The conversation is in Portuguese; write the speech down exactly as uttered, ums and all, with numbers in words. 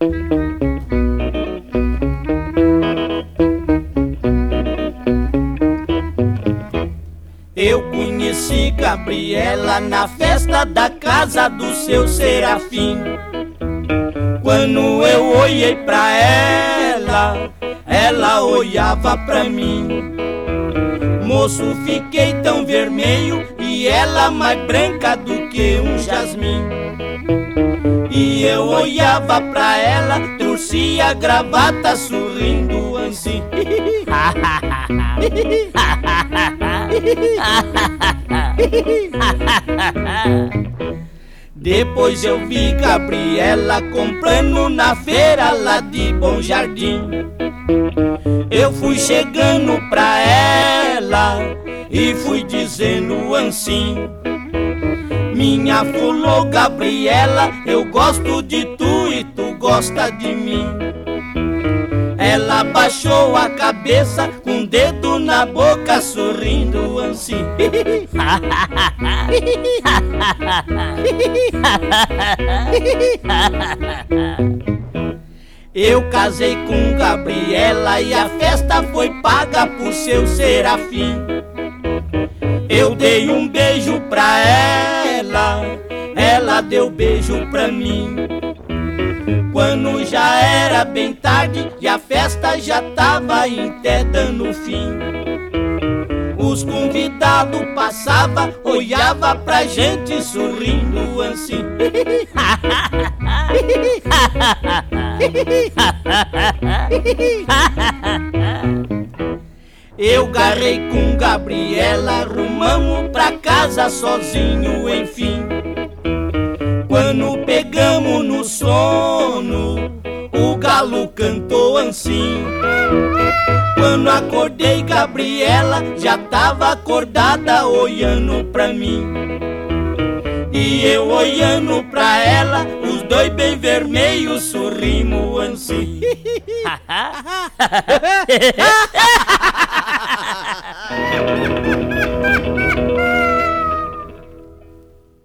Eu conheci Gabriela na festa da casa do seu Serafim. Quando eu olhei pra ela, ela olhava pra mim. Moço, fiquei tão vermelho e ela mais branca do que um jasmim. E eu olhava pra ela, torcia a gravata sorrindo assim. Depois eu vi Gabriela comprando na feira lá de Bom Jardim. Eu fui chegando pra ela e fui dizendo assim: minha fulô Gabriela, eu gosto de tu e tu gosta de mim. Ela baixou a cabeça com o dedo na boca sorrindo assim. Eu casei com Gabriela e a festa foi paga por seu Serafim. Eu dei um beijo pra ela, ela deu beijo pra mim. Quando já era bem tarde e a festa já tava até dando fim, os convidados passavam, olhava pra gente sorrindo assim. Eu garrei com Gabriela, rumamos pra casa sozinho, enfim. Quando pegamos no sono, o galo cantou assim. Quando acordei, Gabriela já tava acordada olhando pra mim. E eu olhando pra ela, os dois bem vermelhos sorrimos assim.